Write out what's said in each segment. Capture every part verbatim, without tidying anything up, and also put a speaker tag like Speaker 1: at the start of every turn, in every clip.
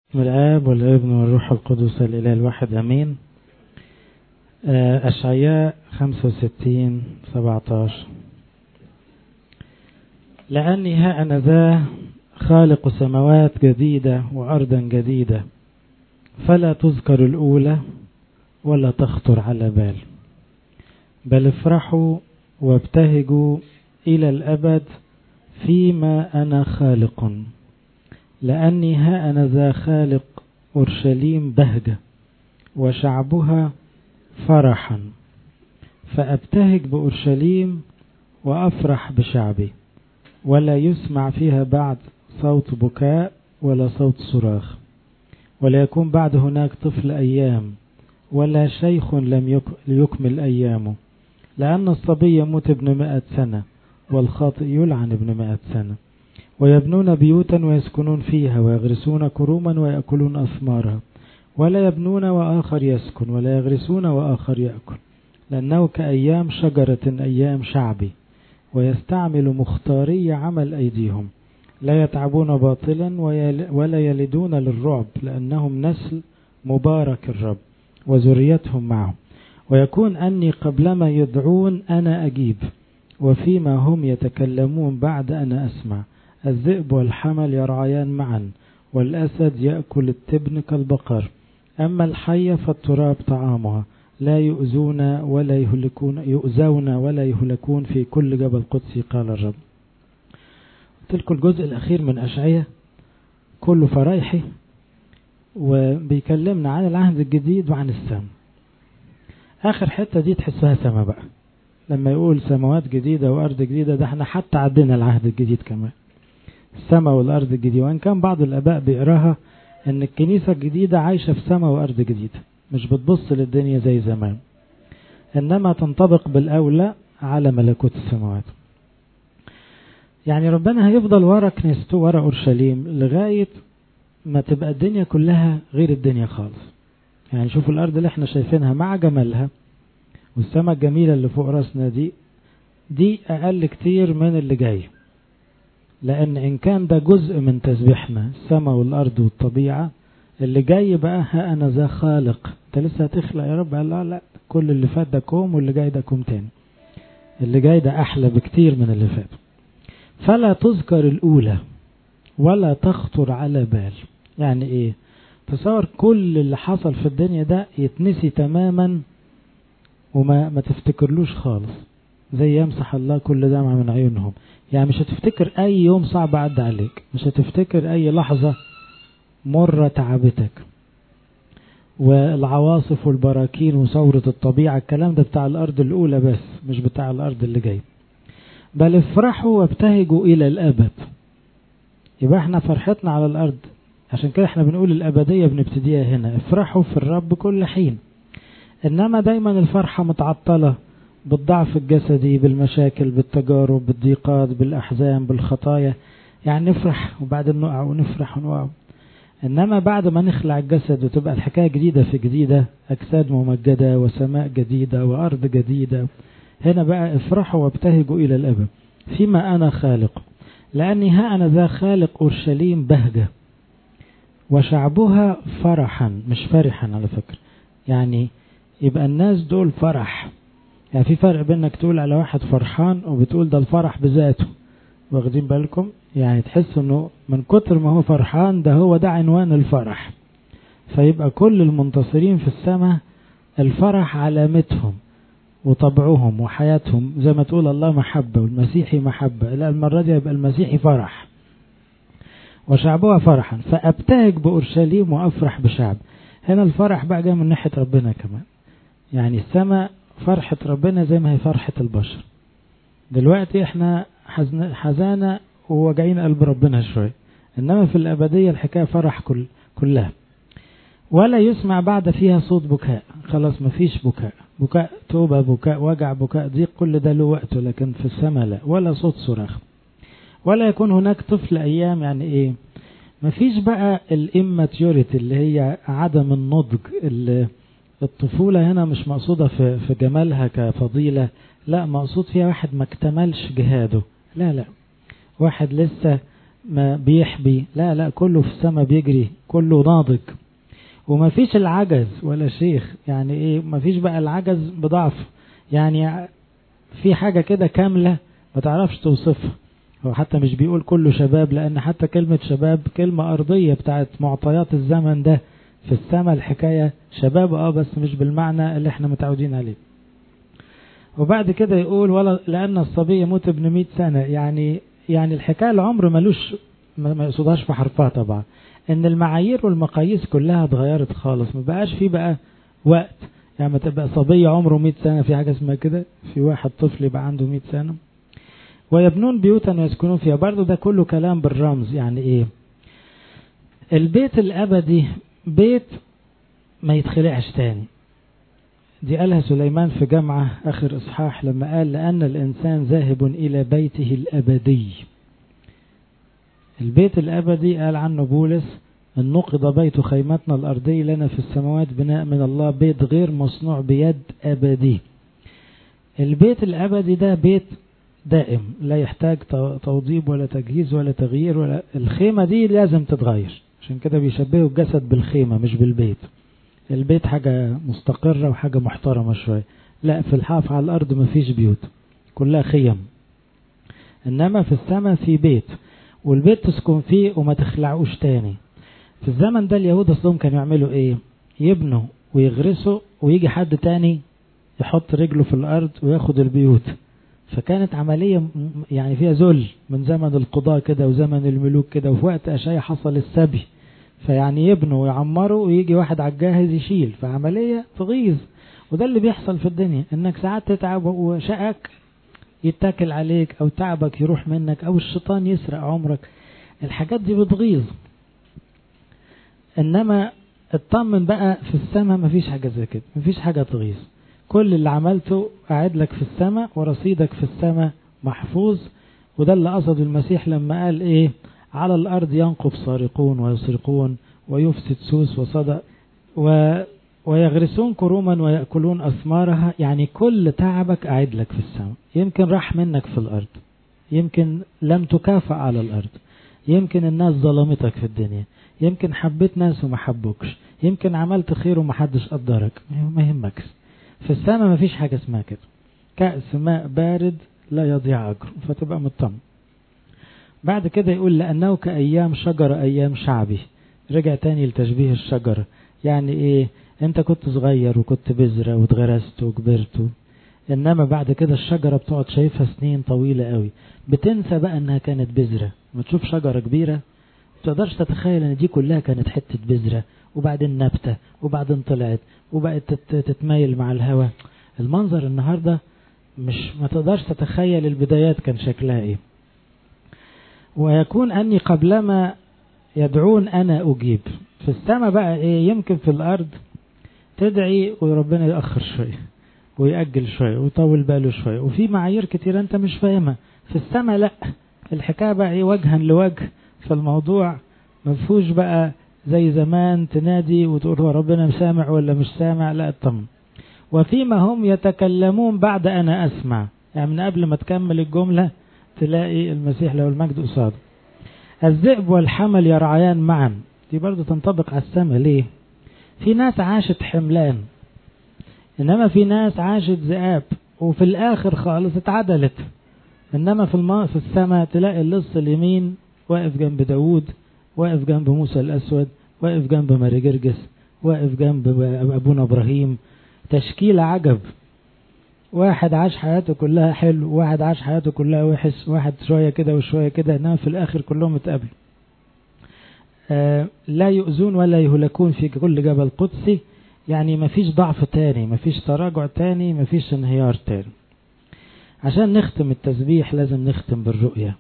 Speaker 1: والآب والابن والروح القدس الإله الواحد أمين. أشعياء خمسة وستين سبعة عشر. لأني ها أنا ذا خالق سماوات جديدة وأرضا جديدة، فلا تذكر الأولى ولا تخطر على بال، بل افرحوا وابتهجوا إلى الأبد فيما أنا خالق. لأني ها أنا ذا خالق أورشليم بهجة وشعبها فرحا، فأبتهج بأورشليم وأفرح بشعبي، ولا يسمع فيها بعد صوت بكاء ولا صوت صراخ، ولا يكون بعد هناك طفل أيام ولا شيخ لم يكمل أيامه، لأن الصبي يموت ابن مائة سنة والخاطئ يلعن ابن مائة سنة. ويبنون بيوتا ويسكنون فيها، ويغرسون كروما ويأكلون أثمارها، ولا يبنون وآخر يسكن، ولا يغرسون وآخر يأكل، لأنه كأيام شجرة أيام شعبي، ويستعمل مختاري عمل أيديهم، لا يتعبون باطلا ولا يلدون للرعب، لأنهم نسل مبارك الرب وذريتهم معهم. ويكون أني قبلما يدعون أنا أجيب، وفيما هم يتكلمون بعد أنا أسمع. الذئب والحمل يرعيان معا، والأسد يأكل التبن كالبقر، أما الحية فالتراب طعامها، لا يؤذون ولا يهلكون يؤذون ولا يهلكون في كل جبل قدسي، قال الرب. تلك الجزء الأخير من أشعياء كله فرايحي، وبيكلمنا عن العهد الجديد وعن السماء. آخر حتة دي تحسها سما بقى، لما يقول سماوات جديدة وأرض جديدة، ده احنا حتى عدينا العهد الجديد كمان، السماء والأرض الجديدة. وإن كان بعض الآباء بيقراها إن الكنيسة الجديدة عايشة في سماء وأرض جديدة، مش بتبص للدنيا زي زمان، إنما تنطبق بالأولى على ملكوت السماوات. يعني ربنا هيفضل ورا كنيسته، ورا أورشليم، لغاية ما تبقى الدنيا كلها غير الدنيا خالص. يعني شوفوا الأرض اللي احنا شايفينها مع جمالها، والسماء الجميلة اللي فوق راسنا دي دي أقل كتير من اللي جاي، لأن إن كان ده جزء من تسبيحنا السماء والأرض والطبيعة، اللي جاي بقى ها أنا ذا خالق. أنت لسه هتخلق يا رب؟ قال لا لا، كل اللي فات ده كوم واللي جاي ده كوم تاني، اللي جاي ده أحلى بكتير من اللي فات. فلا تذكر الأولى ولا تخطر على بال. يعني إيه؟ تصور كل اللي حصل في الدنيا ده يتنسي تماما وما ما تفتكرلوش خالص، زي يمسح الله كل دمعة من عيونهم. يعني مش هتفتكر أي يوم صعب عدى عليك، مش هتفتكر أي لحظة مرة تعبتك، والعواصف والبراكين وثورة الطبيعة، الكلام ده بتاع الأرض الأولى بس، مش بتاع الأرض اللي جاي. بل افرحوا وابتهجوا إلى الأبد. يبقى احنا فرحتنا على الأرض، عشان كده احنا بنقول الأبدية بنبتديها هنا. افرحوا في الرب كل حين. إنما دايما الفرحة متعطلة بالضعف الجسدي، بالمشاكل، بالتجارب، بالضيقات، بالأحزان، بالخطايا. يعني نفرح وبعدين نقع، ونفرح ونقع. إنما بعد ما نخلع الجسد وتبقى الحكاية جديدة في جديدة، أجساد ممجدة وسماء جديدة وأرض جديدة، هنا بقى افرحوا وابتهجوا إلى الأبد فيما أنا خالق. لأني ها أنا ذا خالق أورشليم بهجة وشعبها فرحا، مش فرحا على فكرة. يعني يبقى الناس دول فرح. يعني في فرق بينك تقول على واحد فرحان وبتقول ده الفرح بذاته، واخدين بالكم؟ يعني تحس انه من كتر ما هو فرحان ده هو ده عنوان الفرح. فيبقى كل المنتصرين في السماء الفرح علامتهم وطبعهم وحياتهم، زي ما تقول الله محبة والمسيحي محبة، لا المرة دي يبقى المسيحي فرح وشعبها فرحا. فأبتهج بأورشليم وأفرح بشعب. هنا الفرح بقى جاي من ناحية ربنا كمان. يعني السماء فرحة ربنا زي ما هي فرحة البشر. دلوقتي احنا حزانة ووجعين قلب ربنا شوية، انما في الابدية الحكاية فرح كل كلها. ولا يسمع بعد فيها صوت بكاء. خلاص مفيش بكاء، بكاء توبة، بكاء وجع، بكاء ضيق، كل ده له وقته. لكن في السماء لا، ولا صوت صراخ. ولا يكون هناك طفل ايام. يعني ايه؟ مفيش بقى الاماتيوريتي اللي هي عدم النضج. اللي الطفولة هنا مش مقصودة في في جمالها كفضيلة، لا، مقصود فيها واحد ما اكتملش جهاده. لا لا، واحد لسه ما بيحبي، لا لا كله في السماء بيجري، كله ناضج، وما فيش العجز ولا شيخ. يعني ايه ما فيش بقى العجز بضعف، يعني في حاجة كده كاملة ما تعرفش توصفها. هو حتى مش بيقول كله شباب، لأن حتى كلمة شباب كلمة أرضية بتاعت معطيات الزمن ده. في السماء الحكاية شباب اه بس مش بالمعنى اللي احنا متعودين عليه. وبعد كده يقول ولا لأن الصبي يموت ابن مئة سنة. يعني يعني الحكاية العمر ملوش ما يقصدهاش في حرفها طبعا، ان المعايير والمقاييس كلها اتغيرت خالص، ما بقاش في بقى وقت. يعني ما تبقى صبي عمره مئة سنة، في حاجة اسمها كده، في واحد طفل يبقى عنده مئة سنة. ويبنون بيوتا ويسكنون فيها، برضو ده كله كلام بالرمز. يعني ايه البيت الأبدي؟ بيت ما يتخلعش تاني. دي قالها سليمان في جامعة آخر إصحاح لما قال لأن الإنسان ذاهب إلى بيته الأبدي. البيت الأبدي قال عنه بولس أن نقض بيت خيمتنا الأرضي لنا في السماوات بناء من الله، بيت غير مصنوع بيد أبدي. البيت الأبدي ده بيت دائم لا يحتاج توضيب ولا تجهيز ولا تغيير، ولا الخيمة دي لازم تتغير. عشان كده بيشبهوا الجسد بالخيمة مش بالبيت. البيت حاجة مستقرة وحاجة محترمة شوية، لا في الحاف على الأرض مفيش بيوت، كلها خيم. إنما في السماء في بيت، والبيت تسكن فيه وما تخلعوش تاني. في الزمن ده اليهود أصلهم كانوا يعملوا إيه؟ يبنوا ويغرسوا ويجي حد تاني يحط رجله في الأرض وياخد البيوت. فكانت عملية يعني فيها ذل من زمن القضاء كده وزمن الملوك كده، وفي وقت أشعياء حصل السبي، فيعني يبنوا ويعمروا ويجي واحد على الجاهز يشيل، فعملية تغيظ. وده اللي بيحصل في الدنيا، انك ساعات تتعب وشقك يتاكل عليك، او تعبك يروح منك، او الشيطان يسرق عمرك. الحاجات دي بتغيظ. انما اطمن بقى في السماء مفيش حاجة زي كده، مفيش حاجة تغيظ. كل اللي عملته قاعد لك في السماء، ورصيدك في السماء محفوظ. وده اللي قصده المسيح لما قال ايه؟ على الأرض ينقب سارقون ويسرقون ويفسد سوس وصدأ و... ويغرسون كروما ويأكلون أثمارها. يعني كل تعبك قاعد لك في السماء. يمكن راح منك في الأرض، يمكن لم تكافئ على الأرض، يمكن الناس ظلمتك في الدنيا، يمكن حبيت ناس وما حبوكش، يمكن عملت خير ومحدش قدرك، ما يهمكش. في السماء مفيش حاجة اسمها كده. كأس ماء بارد لا يضيع أجره، فتبقى مطمن. بعد كده يقول لأنه كأيام شجرة أيام شعبي. رجع تاني لتشبيه الشجرة. يعني إيه؟ أنت كنت صغير وكنت بذرة واتغرست وكبرت، إنما بعد كده الشجرة بتقعد شايفها سنين طويلة قوي، بتنسى بقى أنها كانت بذرة. ما تشوف شجرة كبيرة تقدرش تتخيل أن دي كلها كانت حتة بذرة، وبعدين نبتة، وبعدين طلعت وبقت تتمايل مع الهواء. المنظر النهاردة مش ما تقدرش تتخيل البدايات كان شكلها إيه. ويكون أني قبلما يدعون أنا أجيب. في السماء بقى إيه؟ يمكن في الأرض تدعي وربنا يأخر شوية ويأجل شوية ويطول باله شوية، وفي معايير كتير أنت مش فاهمها. في السماء لا، الحكاية بقى إيه؟ وجها لوجه. فالموضوع مفهوش بقى زي زمان تنادي وتقول هو ربنا سامع ولا مش سامع، لا اطمن. وفيما هم يتكلمون بعد أنا أسمع. يعني من قبل ما تكمل الجملة تلاقي المسيح له المجد قصاده. الذئب والحمل يرعيان معا. دي برضو تنطبق على السماء. ليه؟ في ناس عاشت حملان، إنما في ناس عاشت ذئاب، وفي الآخر خالص اتعدلت. إنما في الماء في السماء تلاقي اللص اليمين واقف جنب داود، واقف جنب موسى الأسود، واقف جنب ماري جرجس، واقف جنب أبونا إبراهيم. تشكيل عجب. واحد عاش حياته كلها حلو، واحد عاش حياته كلها وحش، واحد شوية كده وشوية كده، إنما في الآخر كلهم اتقابلوا. آه لا يؤذون ولا يهلكون في كل جبل قدسي. يعني مفيش ضعف تاني، مفيش تراجع تاني، مفيش انهيار تاني. عشان نختم التسبيح لازم نختم بالرؤية،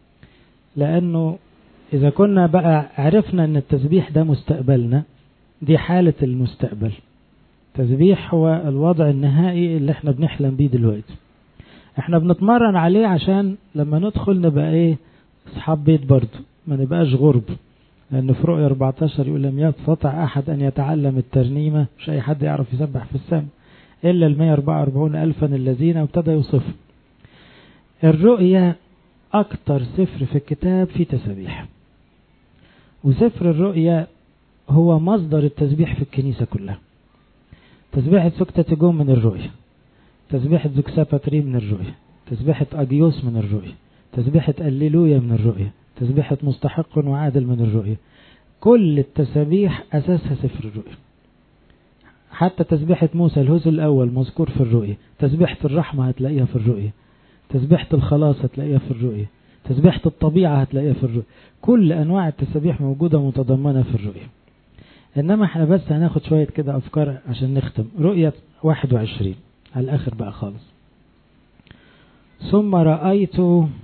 Speaker 1: لأنه إذا كنا بقى عرفنا أن التسبيح ده مستقبلنا، دي حالة المستقبل. التسبيح هو الوضع النهائي اللي احنا بنحلم بيه دلوقتي. احنا بنتمرن عليه عشان لما ندخل نبقى ايه؟ اصحاب بيت برضو، ما نبقاش غرب. لأن في رؤية أربعتاشر يقول لم يستطع أحد أن يتعلم الترنيمة، مش أي حد يعرف يسبح في السماء إلا المية أربعة وأربعون ألفا الذين. وابتدى يوصف الرؤية أكتر سفر في الكتاب فيه تسبيح، وسفر الرؤيا هو مصدر التسبيح في الكنيسة كلها. تسبيحة سكتة من الرؤيا، تسبيحة زكساباتري من الرؤيا، تسبيحة أجيوس من الرؤيا، تسبيحة الليلويا من الرؤيا، تسبيحة مستحق وعادل من الرؤيا. كل التسبيح أساسها سفر الرؤيا. حتى تسبيحة موسى الهوز الأول مذكور في الرؤيا، تسبيحة الرحمة هتلاقيها في الرؤيا، تسبيحة الخلاص هتلاقيها في الرؤيا، تسبيحة الطبيعة هتلاقيها في الرؤيا. كل أنواع التسبيح موجودة متضمنة في الرؤيا. إنما احنا بس هناخد شوية كده أفكار عشان نختم. رؤية واحد وعشرين على الآخر بقى خالص. ثم رأيت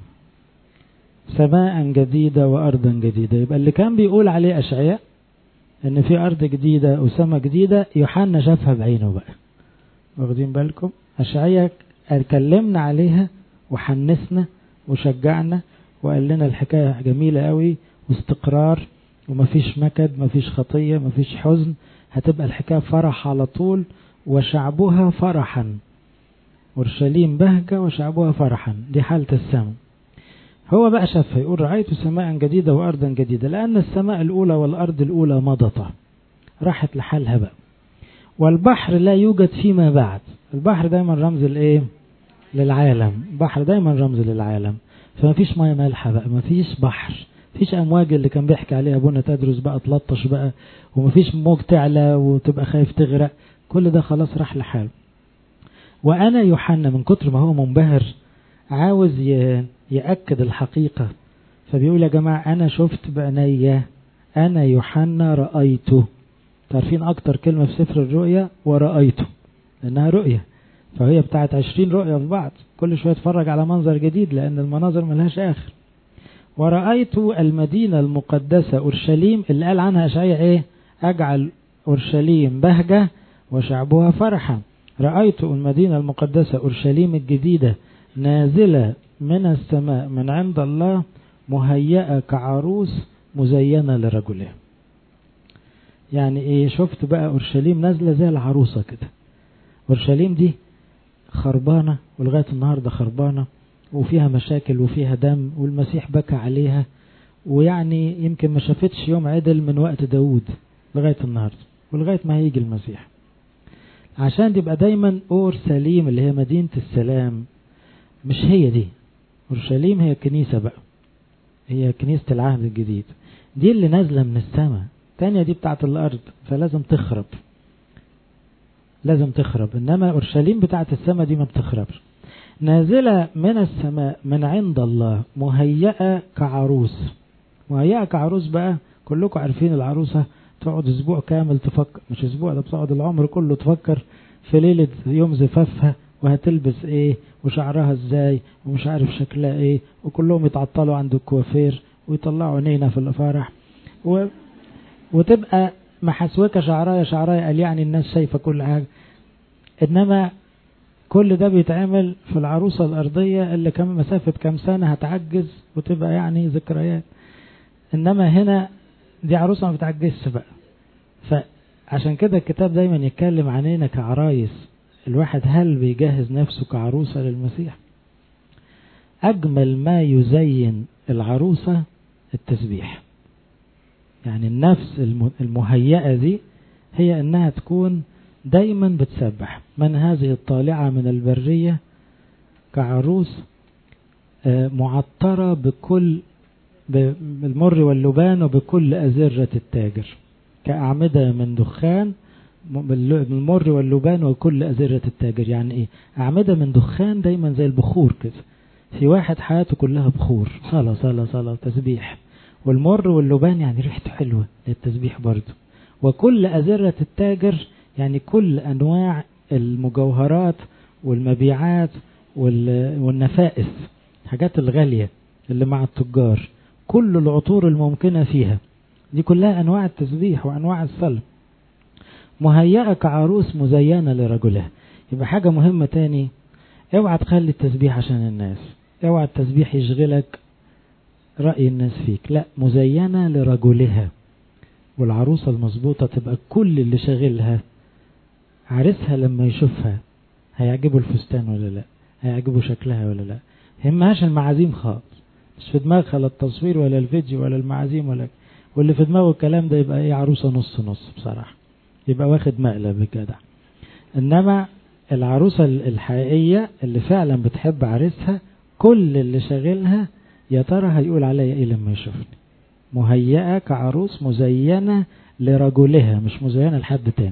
Speaker 1: سماء جديدة وأرضا جديدة. يبقى اللي كان بيقول عليه أشعياء إن في أرض جديدة وسماء جديدة، يوحنا شافها بعينه بقى. واخدين بالكم؟ أشعياء اتكلمنا عليها وحنسنا وشجعنا وقال لنا الحكاية جميلة قوي واستقرار ومفيش مكد، مفيش خطية، مفيش حزن، هتبقى الحكاية فرح على طول، وشعبها فرحا. أورشليم بهجة وشعبها فرحا، دي حالة السماء. هو بقى شافها، يقول رأيت سماء جديدة وأرضا جديدة، لأن السماء الأولى والأرض الأولى مضتا، راحت لحالها بقى. والبحر لا يوجد فيما بعد. البحر دايما رمز الايه؟ للعالم. بحر دايما رمز للعالم، فما فيش ميه مالحه بقى، ما فيش بحر، فيش امواج اللي كان بيحكي عليها ابونا تدرس بقى تلطش بقى، وما فيش موج تعلى وتبقى خايف تغرق. كل ده خلاص راح لحاله. وانا يوحنا من كتر ما هو منبهر عاوز يأكد الحقيقة، فبيقول يا جماعة أنا شفت بعينيا، أنا يوحنا رأيته. تعرفين أكتر كلمة في سفر الرؤيا ورأيته، لأنها رؤية، فهي بتاعت عشرين رؤية في بعض، كل شوية اتفرج على منظر جديد لأن المناظر ملهاش آخر. ورأيت المدينة المقدسة أورشليم، اللي قال عنها أشعياء إيه؟ أجعل أورشليم بهجة وشعبها فرحا. رأيت المدينة المقدسة أورشليم الجديدة نازلة من السماء من عند الله، مهيئة كعروس مزينة لرجلها. يعني ايه؟ شفت بقى أورشليم نازلة زي العروسة كده. أورشليم دي خربانة ولغاية النهاردة خربانة وفيها مشاكل وفيها دم، والمسيح بكى عليها، ويعني يمكن ما شافتش يوم عدل من وقت داود لغاية النهاردة ولغاية ما هيجي المسيح. عشان تبقى دايما أورشليم اللي هي مدينة السلام، مش هي دي. أورشليم هي كنيسة بقى، هي كنيسة العهد الجديد، دي اللي نازلة من السماء. تانية دي بتاعت الأرض، فلازم تخرب، لازم تخرب. إنما أورشليم بتاعت السماء دي ما بتخربش. نازلة من السماء من عند الله، مهيئة كعروس. مهيئة كعروس بقى، كلكم عارفين العروسة تقعد أسبوع كامل تفكر، مش أسبوع ده، بتقعد العمر كله تفكر في ليلة يوم زفافها وهتلبس ايه وشعرها ازاي ومش عارف شكلها ايه، وكلهم يتعطلوا عند الكوافير ويطلعوا نينة في الافارح و... وتبقى محسوكة شعرها شعرها قال يعني الناس شايفة كل حاجة. انما كل ده بيتعمل في العروسة الارضية اللي كم مسافة كم سنة هتعجز وتبقى يعني ذكريات. انما هنا دي عروسة ما بتعجزش بقى. فعشان كده الكتاب دايما يتكلم عنينا كعرايس. الواحد هل بيجهز نفسه كعروسة للمسيح؟ أجمل ما يزين العروسة التسبيح. يعني النفس المهيئة دي هي أنها تكون دايما بتسبح. من هذه الطالعة من البرية كعروس معطرة بكل بالمر واللبان وبكل أزرة التاجر، كأعمدة من دخان بالمر واللبان وكل أزرة التاجر. يعني ايه؟ أعمدة من دخان دايما زي البخور كده. في واحد حياته كلها بخور، صلاة صلاة صلاة تسبيح. والمر واللبان يعني ريحته حلوة للتسبيح برضو. وكل أزرة التاجر يعني كل أنواع المجوهرات والمبيعات والنفائس، حاجات الغالية اللي مع التجار، كل العطور الممكنة فيها، دي كلها أنواع التسبيح وأنواع الصلاة. مهيئة كعروس مزينة لرجلها. يبقى حاجة مهمة تاني، اوعى تخلي التسبيح عشان الناس، اوعى التسبيح يشغلك رأي الناس فيك، لا، مزينة لرجلها. والعروسة المظبوطة تبقى كل اللي شاغلها عرسها لما يشوفها هيعجبه الفستان ولا لا، هيعجبه شكلها ولا لا، همهاش المعازيم خالص، مش في دماغها لا التصوير ولا الفيديو ولا المعازيم ولا، واللي في دماغه الكلام ده يبقى ايه، عروسة نص نص بصراحة، يبقى واخد مقلب بجدع. انما العروسة الحقيقية اللي فعلا بتحب عريسها كل اللي شاغلها يا ترى هيقول عليا ايه لما يشوفني، مهيئة كعروس مزينة لرجلها مش مزينة لحد تاني.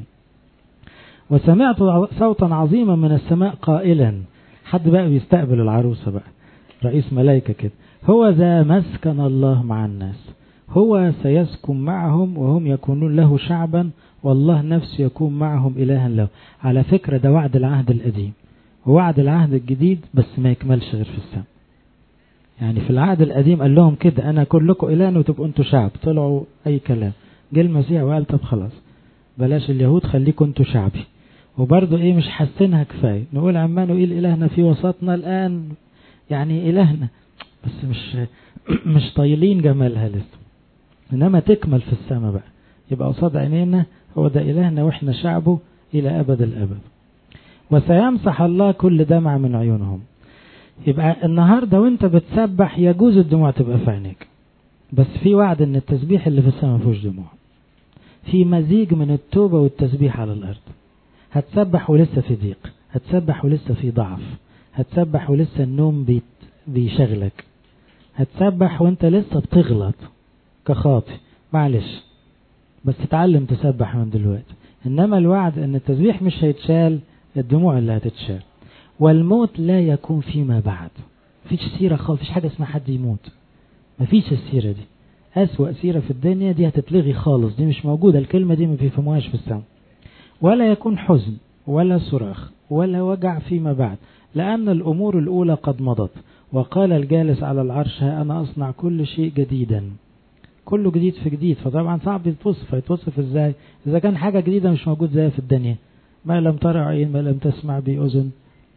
Speaker 1: وسمعت صوتا عظيما من السماء قائلا، حد بقى بيستقبل العروسة بقى، رئيس ملائكة كده، هو ذا مسكن الله مع الناس، هو سيسكن معهم وهم يكونون له شعبا والله نفسه يكون معهم إلها له. على فكرة ده وعد العهد القديم، ووعد العهد الجديد بس ما يكملش غير في السماء. يعني في العهد القديم قال لهم كده أنا كلكم إله وتبقوا أنتوا شعب، طلعوا أي كلام. جه المسيح وقال طب خلاص بلاش اليهود خليكم أنتوا شعبي. وبرضه إيه مش حاسينها كفاية، نقول عمانوئيل إلهنا في وسطنا الآن، يعني إلهنا بس مش مش طايلين جمالها لسه. إنما تكمل في السماء بقى، يبقى قصاد عينينا هو ده إلهنا وإحنا شعبه إلى أبد الأبد. وسيمسح الله كل دمع من عيونهم. يبقى النهاردة وانت بتسبح يجوز الدموع تبقى في عينيك، بس في وعد ان التسبيح اللي في السماء مفيهوش دموع، في مزيج من التوبة والتسبيح على الأرض. هتسبح ولسه في ضيق، هتسبح ولسه في ضعف، هتسبح ولسه النوم بيت بيشغلك، هتسبح وانت لسه بتغلط كخاطئ، معلش بس تتعلم تسبح من دلوقتي. انما الوعد ان التسبيح مش هيتشال، الدموع اللي هتتشال. والموت لا يكون فيما بعد، مفيش سيرة خالص، مفيش حاجة اسمها حد يموت، مفيش السيرة دي. أسوأ سيرة في الدنيا دي هتتلغي خالص، دي مش موجودة، الكلمة دي ما بيفهموهاش في السماء. ولا يكون حزن ولا صراخ ولا وجع فيما بعد، لأن الأمور الأولى قد مضت. وقال الجالس على العرش ها أنا أصنع كل شيء جديدا. كله جديد في جديد، فطبعا صعب يتوصف. هيتوصف ازاي إذا كان حاجة جديدة مش موجود زيها في الدنيا؟ ما لم ترى عين ما لم تسمع بأذن.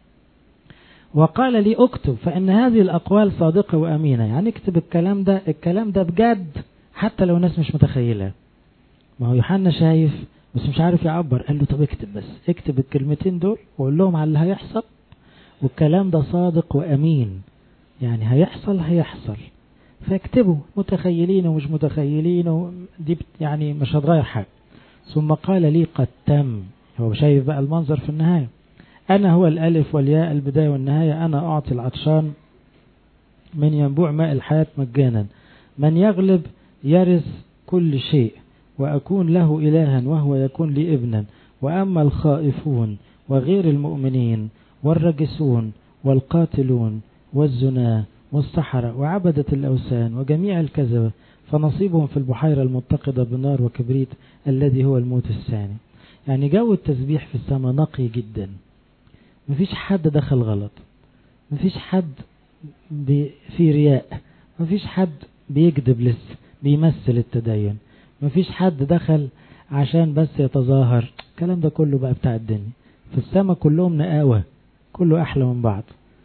Speaker 1: وقال لي اكتب فإن هذه الأقوال صادقة وأمينة. يعني اكتب الكلام ده، الكلام ده بجد حتى لو الناس مش متخيلة. ما هو يوحنا شايف بس مش عارف يعبر، قال له طب اكتب، بس اكتب الكلمتين دول وقول لهم على اللي هيحصل، والكلام ده صادق وأمين، يعني هيحصل هيحصل، فاكتبوا متخيلين ومش متخيلين دي يعني مش هتغير حاجة. ثم قال لي قد تم. هو شايف بقى المنظر في النهاية. أنا هو الألف والياء البداية والنهاية، أنا أعطي العطشان من ينبوع ماء الحياة مجانا، من يغلب يرث كل شيء وأكون له إلها وهو يكون لي ابنا. وأما الخائفون وغير المؤمنين والرجسون والقاتلون والزنا والسحرة وعبدة الأوثان وجميع الكذبة فنصيبهم في البحيرة المتقدة بنار وكبريت الذي هو الموت الثاني. يعني جو التسبيح في السماء نقي جدا، مفيش حد دخل غلط، مفيش حد في رياء، مفيش حد بيكذب لسه بيمثل التدين، مفيش حد دخل عشان بس يتظاهر. الكلام ده كله بقى بتاع الدنيا. في السماء كلهم نقاوة، كله أحلى من بعض.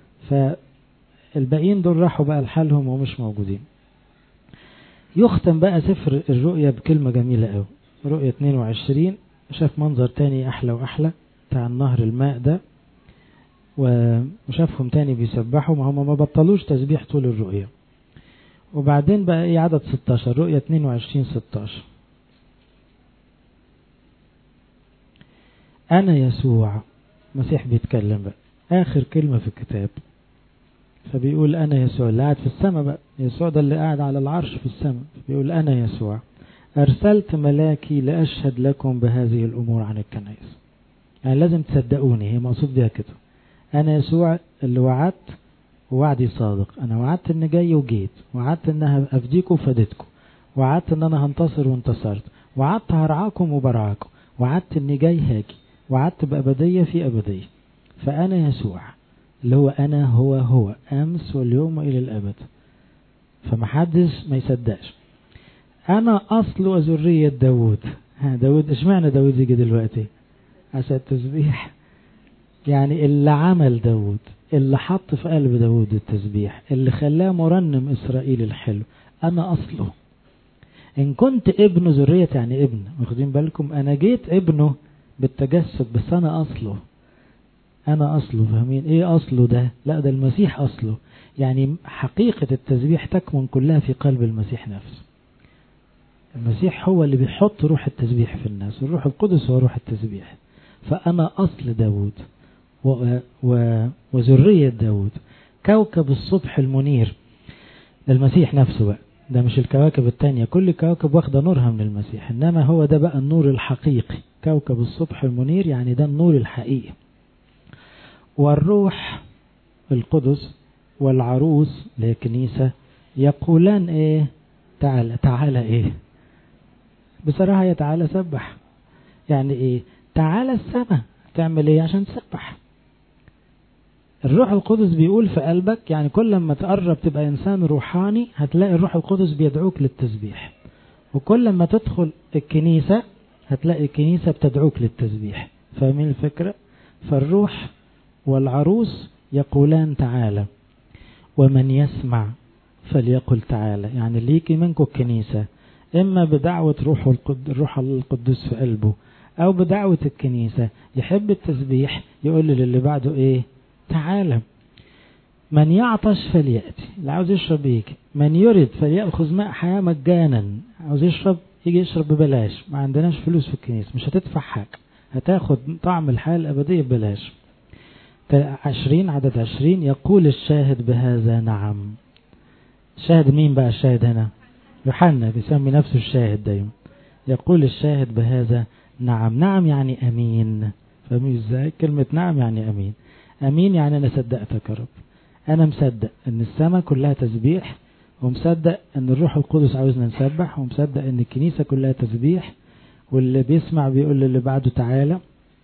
Speaker 1: فالباقيين دول راحوا بقى لحالهم ومش موجودين. يختم بقى سفر الرؤيا بكلمة جميلة قوي. رؤيا اتنين وعشرين شاف منظر تاني أحلى وأحلى بتاع النهر الماء ده، وشافهم تاني بيسبحوا، ما هم ما بطلوش تسبيح طول الرؤيا. وبعدين بقى ايه عدد ستاشر، رؤيا اتنين وعشرين ستاشر، أنا يسوع. مسيح بيتكلم بقى آخر كلمة في الكتاب، فبيقول أنا يسوع اللي قاعد في السماء بقى، يسوع ده اللي قاعد على العرش في السماء، بيقول أنا يسوع أرسلت ملاكي لأشهد لكم بهذه الأمور عن الكنائس. يعني لازم تصدقوني، هي مقصود بيها كده. أنا يسوع اللي وعدت ووعدي صادق، أنا وعدت إن جاي وجيت، وعدت إن أفديكم وفديتكم، وعدت إن أنا هنتصر وانتصرت، وعدت هرعاكم وبرعاكم، وعدت إني جاي هاجي، وعدت بأبدية في أبدية. فأنا يسوع اللي هو أنا هو هو أمس واليوم إلى الأبد. فمحدش ما يصدقش. أنا أصل وذرية داود. ها داود اشمعنى داود يجي دلوقتي؟ عشان التسبيح. يعني اللي عمل داود، اللي حط في قلب داود التسبيح، اللي خلاه مرنم إسرائيل الحلو، أنا أصله. إن كنت ابنه ذرية يعني ابن، واخدين بالكم؟ أنا جيت ابنه بالتجسد بس أنا أصله. أنا أصله. فاهمين إيه أصله ده؟ لا ده المسيح أصله. يعني حقيقة التسبيح تكمن كلها في قلب المسيح نفسه. المسيح هو اللي بيحط روح التسبيح في الناس، الروح القدس هو روح التسبيح. فأنا أصل داود و... و... وذرية داود، كوكب الصبح المنير. المسيح نفسه بقى، ده مش الكواكب التانية، كل كواكب واخدة نورها من المسيح، إنما هو ده بقى النور الحقيقي، كوكب الصبح المنير، يعني ده النور الحقيقي. والروح القدس والعروس لكنيسة يقولان ايه؟ تعالى تعالى ايه؟ بصراحة يا تعالى سبح. يعني ايه؟ تعالى السماء تعمل ايه عشان تسبح؟ الروح القدس بيقول في قلبك، يعني كل ما تقرب تبقى انسان روحاني هتلاقي الروح القدس بيدعوك للتسبيح، وكل ما تدخل الكنيسة هتلاقي الكنيسة بتدعوك للتسبيح. فاهمين الفكرة؟ فالروح والعروس يقولان تعالى، ومن يسمع فليقل تعالى. يعني اللي يجي منكم الكنيسة إما بدعوة روح الروح القدس في قلبه أو بدعوة الكنيسة يحب التسبيح، يقول للي بعده إيه؟ تعالى. من يعطش فليأتي، اللي عاوز يشرب يجي. من يريد فليأخذ ماء حياة مجانا، عاوز يشرب يجي يشرب ببلاش. ما عندناش فلوس في الكنيسة، مش هتدفع حاجة، هتاخد طعم الحياة الأبدية ببلاش. عشرين عدد عشرين يقول الشاهد بهذا نعم. الشاهد مين بقى الشاهد هنا؟ يوحنا بيسمي نفسه الشاهد دايما. يقول الشاهد بهذا نعم. نعم يعني أمين. فاهمين ازاي؟ كلمة نعم يعني أمين. أمين يعني أنا صدقتك يا رب، أنا مصدق أن السماء كلها تسبيح، ومصدق أن الروح القدس عاوزنا نسبح، ومصدق أن الكنيسة كلها تسبيح، واللي بيسمع بيقول اللي بعده تعالى.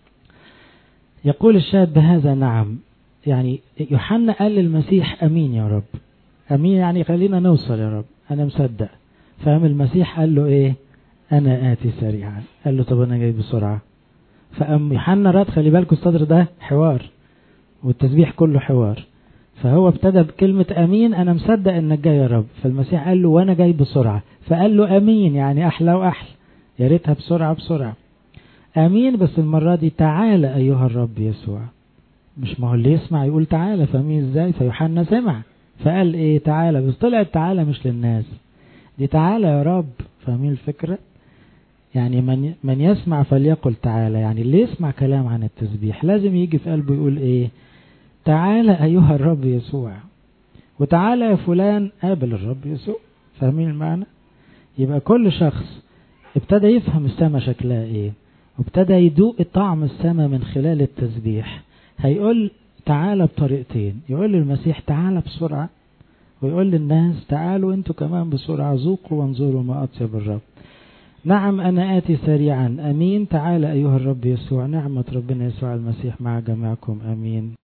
Speaker 1: يقول الشاهد بهذا نعم. يعني يوحنا قال للمسيح أمين يا رب. أمين يعني خلينا نوصل يا رب، أنا مصدق. فهم المسيح قال له إيه؟ أنا آتي سريعا. قال له طب أنا جاي بسرعة. فأم يوحنا رد، خلي بالكم الصدر ده حوار، والتسبيح كله حوار. فهو ابتدى بكلمة أمين، أنا مصدق أنك جاي يا رب. فالمسيح قال له وأنا جاي بسرعة. فقال له أمين يعني أحلى وأحلى، يا ريتها بسرعة بسرعة. أمين بس المرة دي تعالى أيها الرب يسوع. مش ما هو اللي يسمع يقول تعالى. فاهمين ازاي؟ فيوحنا سمع فقال ايه؟ تعالى. بس طلعت تعالى مش للناس، دي تعالى يا رب. فاهمين الفكرة؟ يعني من من يسمع فليقل تعالى. يعني اللي يسمع كلام عن التسبيح لازم يجي في قلبه يقول ايه؟ تعالى أيها الرب يسوع. وتعالى يا فلان قابل الرب يسوع. فاهمين المعنى؟ يبقى كل شخص ابتدى يفهم السماء شكلها ايه، وابتدى يدوق طعم السماء من خلال التسبيح، هيقول تعالى بطريقتين. يقول للمسيح تعالى بسرعة، ويقول للناس تعالوا انتوا كمان بسرعة، ذوقوا وانظروا ما أطيب الرب. نعم أنا آتي سريعا. أمين. تعالى أيها الرب يسوع. نعمة ربنا يسوع المسيح مع جميعكم. أمين.